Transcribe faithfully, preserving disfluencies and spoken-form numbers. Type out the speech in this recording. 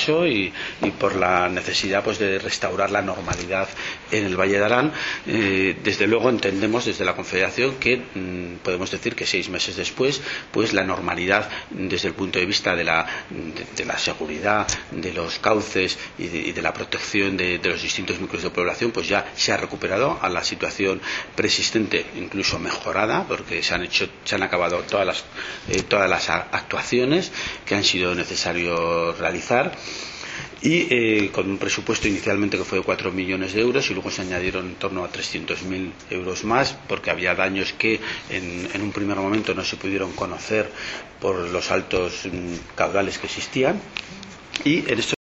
colapso y, y por la necesidad pues de restaurar la normalidad en el Valle de Arán. Eh, desde luego entendemos desde la Confederación que mmm, podemos decir que seis meses después pues la normalidad desde el punto de vista de la, de, de la seguridad, de los cauces y de, y de la protección de, de los distintos núcleos de población pues ya se ha recuperado a la situación preexistente, incluso mejorada, porque se han hecho, se han acabado todas las, eh, todas las actuaciones que han sido necesario realizar. Y eh, con un presupuesto inicialmente que fue de cuatro millones de euros y luego se añadieron en torno a trescientos mil euros más porque había daños que en, en un primer momento no se pudieron conocer por los altos mmm, caudales que existían. Y en esto